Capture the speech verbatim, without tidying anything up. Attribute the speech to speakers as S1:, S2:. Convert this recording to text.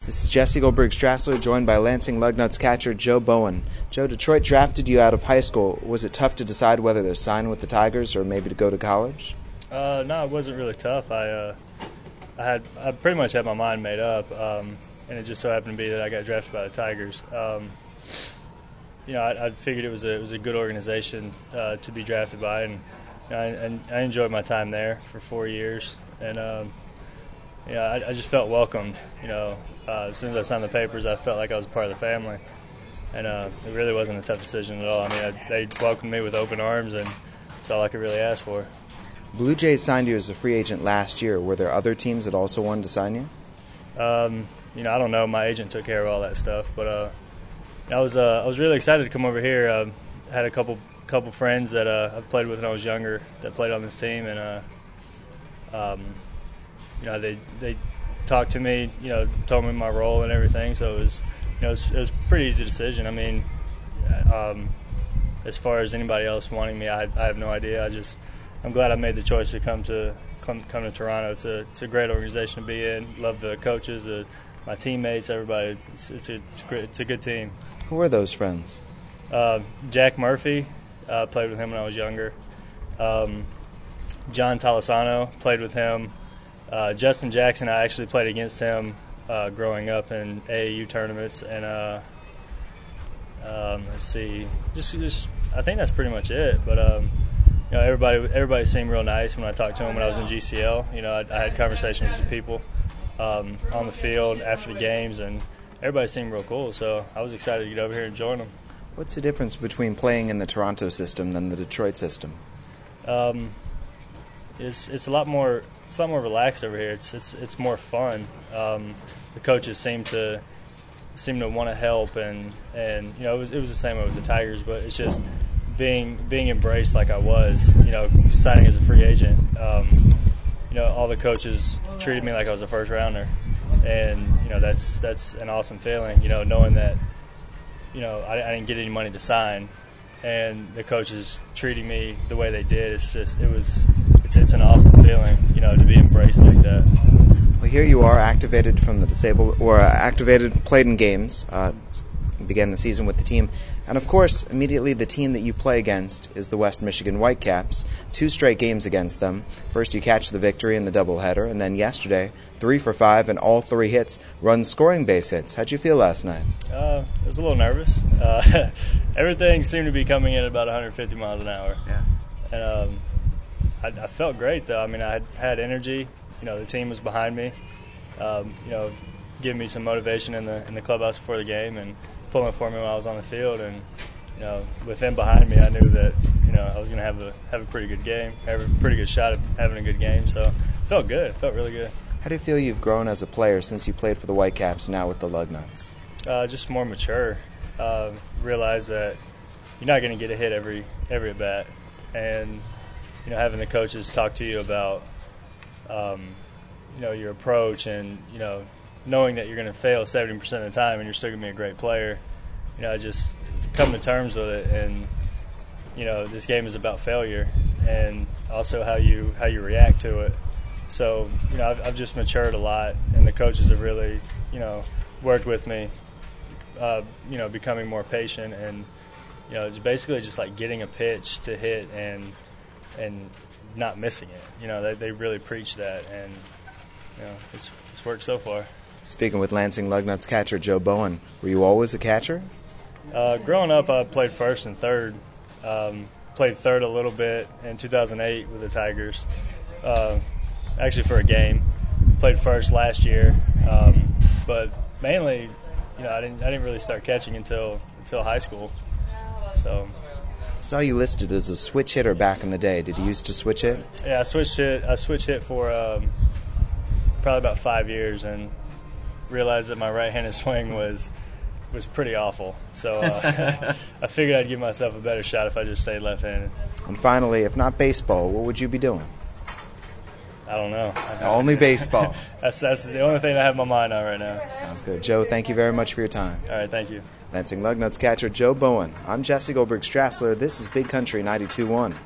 S1: This is Jesse Goldberg-Strassler, joined by Lansing Lugnuts catcher Joe Bowen. Joe, Detroit drafted you out of high school. Was it tough to decide whether to sign with the Tigers or maybe to go to college?
S2: Uh, no, it wasn't really tough. I uh, I had I pretty much had my mind made up, um, and it just so happened to be that I got drafted by the Tigers. Um, you know, I, I figured it was a it was a good organization uh, to be drafted by, and, you know, I, and I enjoyed my time there for four years, and um, you know, I, I just felt welcomed. You know, uh, as soon as I signed the papers, I felt like I was a part of the family, and uh, it really wasn't a tough decision at all. I mean, I, they welcomed me with open arms, and that's all I could really ask for.
S1: Blue Jays signed you as a free agent last year. Were there other teams that also wanted to sign you?
S2: Um, you know, I don't know. My agent took care of all that stuff, but uh, I was uh, I was really excited to come over here. Uh, I had a couple couple friends that uh, I played with when I was younger that played on this team, and uh, um, you know, they they talked to me, you know, told me my role and everything. So it was, you know, it was, it was a pretty easy decision. I mean, um, as far as anybody else wanting me, I, I have no idea. I just I'm glad I made the choice to come to come, come to Toronto. It's a it's a great organization to be in. Love the coaches, uh, my teammates, everybody. It's it's a, it's, great. It's a good team.
S1: Who are those friends?
S2: Uh, Jack Murphy, uh, played with him when I was younger. Um, John Talisano, played with him. Uh, Justin Jackson, I actually played against him uh, growing up in A A U tournaments. And uh, um, let's see, just just I think that's pretty much it. But um, you know, everybody everybody seemed real nice when I talked to them when I was in G C L. You know, I, I had conversations with the people um, on the field after the games, and everybody seemed real cool. So I was excited to get over here and join them.
S1: What's the difference between playing in the Toronto system than the Detroit system?
S2: Um, it's it's a lot more it's a lot more relaxed over here. It's it's it's more fun. Um, the coaches seem to seem to want to help, and, and you know it was it was the same way with the Tigers, but it's just being being embraced like I was. You know, signing as a free agent. Um, you know, all the coaches treated me like I was a first rounder, and you know that's that's an awesome feeling. You know, knowing that you know I, I didn't get any money to sign, and the coaches treating me the way they did. It's just it was it's it's an awesome feeling. You know, to be embraced like that.
S1: Well, here you are, activated from the disabled, or uh, activated, played in games, uh, began the season with the team. And, of course, immediately the team that you play against is the West Michigan Whitecaps. Two straight games against them. First you catch the victory in the doubleheader, and then yesterday, three for five and all three hits, run scoring base hits. How'd you feel last night?
S2: Uh, I was a little nervous. Uh, everything seemed to be coming in at about one hundred fifty miles an hour.
S1: Yeah.
S2: And um, I, I felt great, though. I mean, I had, had energy. You know, the team was behind me, um, you know, giving me some motivation in the in the clubhouse before the game and pulling for me when I was on the field. And, you know, with them behind me, I knew that, you know, I was going to have a have a pretty good game, have a pretty good shot at having a good game. So it felt good. It felt really good.
S1: How do you feel you've grown as a player since you played for the Whitecaps, now with the Lugnuts?
S2: Uh, just more mature. Uh, realize that you're not going to get a hit every every at bat. And, you know, having the coaches talk to you about Um, you know, your approach, and, you know, knowing that you're going to fail seventy percent of the time and you're still going to be a great player. You know, I just come to terms with it, and, you know, this game is about failure and also how you how you react to it. So, you know, I've, I've just matured a lot, and the coaches have really, you know, worked with me, uh, you know, becoming more patient and, you know, basically just like getting a pitch to hit and and not missing it. You know, they they really preach that, and, you know, it's it's worked so far.
S1: Speaking with Lansing Lugnuts catcher Joe Bowen, were you always a catcher?
S2: Uh, growing up, I played first and third. Um, played third a little bit in two thousand eight with the Tigers, uh, actually for a game. Played first last year, um, but mainly, you know, I didn't I didn't really start catching until until high school. So.
S1: Saw you listed as a switch hitter back in the day. Did you used to switch hit?
S2: Yeah, I switched hit. I switched hit for um, probably about five years, and realized that my right-handed swing was was pretty awful. So uh, I figured I'd give myself a better shot if I just stayed left-handed.
S1: And finally, if not baseball, what would you be doing?
S2: I don't know.
S1: Only baseball.
S2: that's that's the only thing I have my mind on right now.
S1: Sounds good. Joe, thank you very much for your time.
S2: All right, thank you.
S1: Lansing Lugnuts catcher Joe Bowen. I'm Jesse Goldberg-Strassler. This is Big Country ninety-two point one.